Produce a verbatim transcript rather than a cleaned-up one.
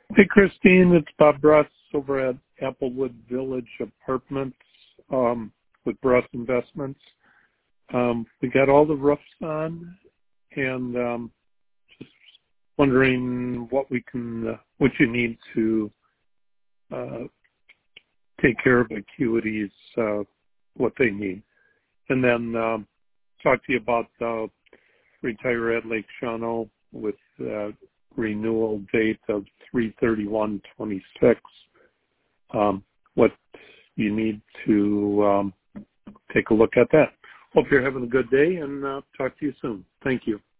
Hey, Christine, it's Bob Bruss over at Applewood Village Apartments um, with Bruss Investments. Um, we got all the roofs on, and um, just wondering what we can, uh, what you need to uh, take care of Acuity's, uh, what they need. And then um, talk to you about uh, Retire at Lake Shawano with uh, renewal date of three thirty-one twenty-six. Um, what you need to um, take a look at that. Hope you're having a good day, and uh, talk to you soon. Thank you.